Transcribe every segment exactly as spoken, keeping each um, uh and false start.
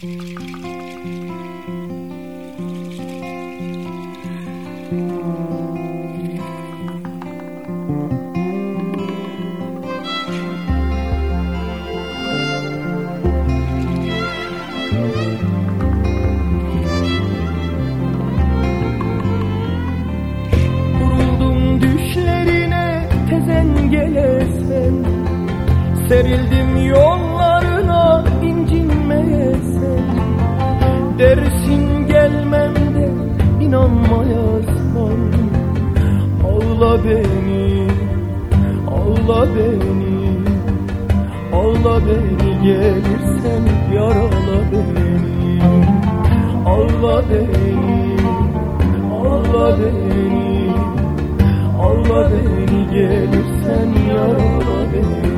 Serildim yollarına incinmeye sen. Dersin gelmem de inanmayasın. Ağla beni, ağla beni, ağla beni, gelirsen yarala beni. Ağla beni, ağla beni, ağla beni, gelirsen yarala beni.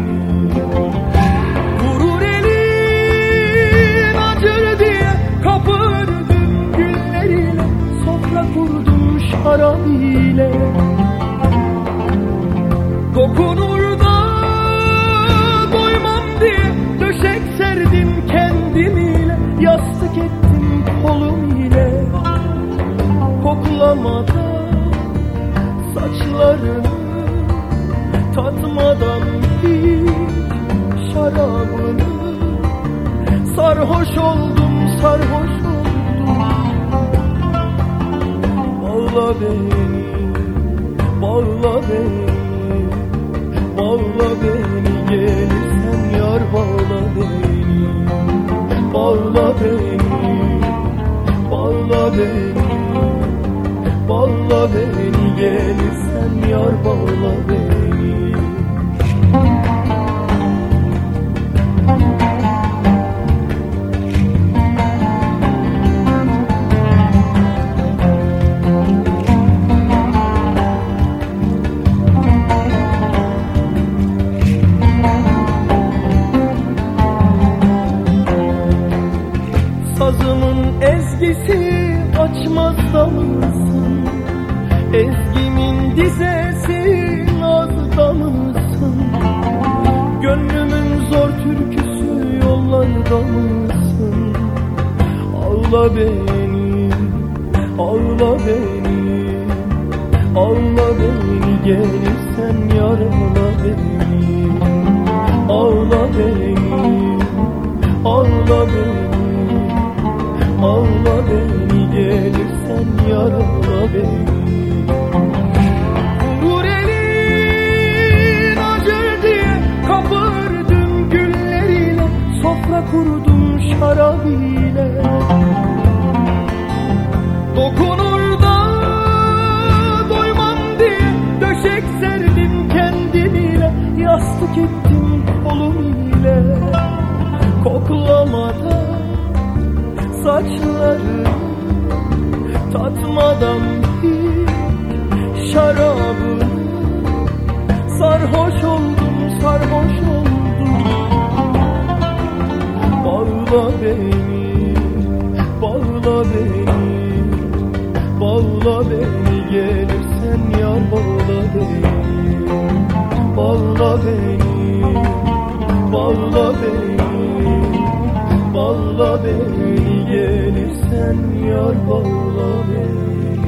Vurur elin acır diye kapırdım gülleriyle, sofra kurdum şarap ile. Dokunur da doymam diye döşek serdim kendimiyle, yastık ettim kolum ile. Koklamadan saçlarını, tatmadan hiç şarabını, sarhoş oldum, sarhoş oldum. Bağla beni, bağla beni, bağla beni, gelirsen yar bağla beni. Bağla beni, bağla beni, bağla beni, gelirsen yar bağla beni. Sazımın ezgisi açmaz damısın, ezgimin dizesi nazda mısın? Gönlümün zor türküsü yollarda mısın? Ağla beni, ağla beni, ağla beni, gelirsen yarala beni. Ağla beni, ağla beni, ağla beni, gelirsen yarala beni. Vur elin acır diye kapırdım gülleriyle, sofra kurdum şarap ile. Dokunur da doymam diye döşek serdim kendimiyle, yastık ettim kolum ile. Koklamadan saçları, tatmadan hiç şarabını, sarhoş oldum, sarhoş oldum. Bağla beni, bağla beni, bağla beni, gelirsen yar bağla beni. Bağla beni, bağla beni, bağla beni, gelirsen yar bağla beni.